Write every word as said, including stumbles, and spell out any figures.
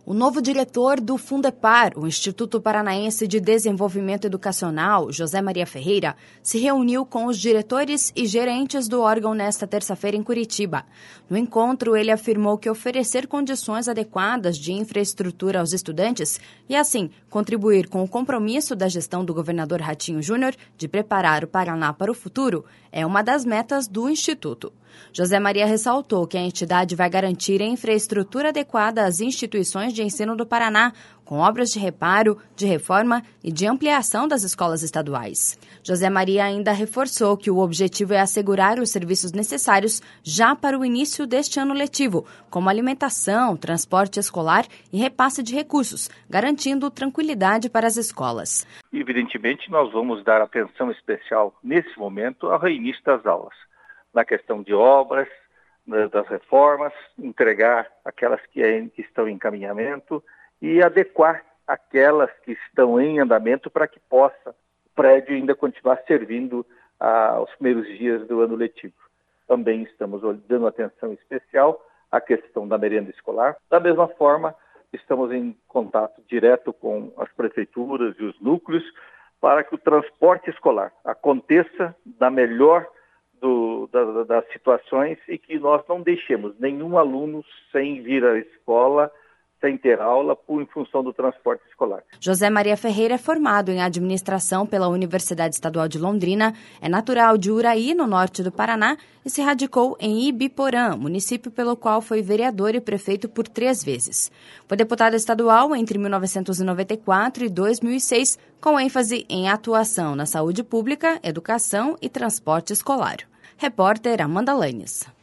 O novo diretor do Fundepar, o Instituto Paranaense de Desenvolvimento Educacional, José Maria Ferreira, se reuniu com os diretores e gerentes do órgão nesta terça-feira em Curitiba. No encontro, ele afirmou que oferecer condições adequadas de infraestrutura aos estudantes e, assim, contribuir com o compromisso da gestão do governador Ratinho Júnior de preparar o Paraná para o futuro é uma das metas do Instituto. José Maria ressaltou que a entidade vai garantir a infraestrutura adequada às instituições de ensino do Paraná, com obras de reparo, de reforma e de ampliação das escolas estaduais. José Maria ainda reforçou que o objetivo é assegurar os serviços necessários já para o início deste ano letivo, como alimentação, transporte escolar e repasse de recursos, garantindo tranquilidade para as escolas. Evidentemente, nós vamos dar atenção especial, nesse momento, ao reinício das aulas. Na questão de obras, das reformas, entregar aquelas que estão em encaminhamento e adequar aquelas que estão em andamento para que possa o prédio ainda continuar servindo aos primeiros dias do ano letivo. Também estamos dando atenção especial à questão da merenda escolar. Da mesma forma, estamos em contato direto com as prefeituras e os núcleos para que o transporte escolar aconteça da melhor Do, da, das situações e que nós não deixemos nenhum aluno sem vir à escola, sem ter aula, por, em função do transporte escolar. José Maria Ferreira é formado em administração pela Universidade Estadual de Londrina, é natural de Uraí, no norte do Paraná, e se radicou em Ibiporã, município pelo qual foi vereador e prefeito por três vezes. Foi deputado estadual entre mil novecentos e noventa e quatro e dois mil e seis, com ênfase em atuação na saúde pública, educação e transporte escolar. Repórter Amanda Lanes.